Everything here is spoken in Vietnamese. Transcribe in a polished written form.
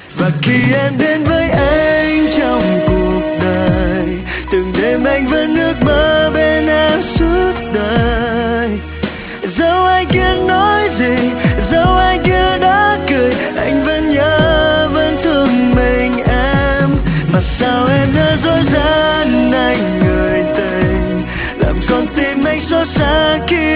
Và khi em đến với anh trong cuộc đời, từng đêm anh vẫn ước mơ bên em suốt đời. Dẫu ai kia nói gì, dẫu ai kia đã cười, anh vẫn nhớ vẫn thương mình em. Mà sao em đã dối gian anh người tình, làm con tim anh xót xa khi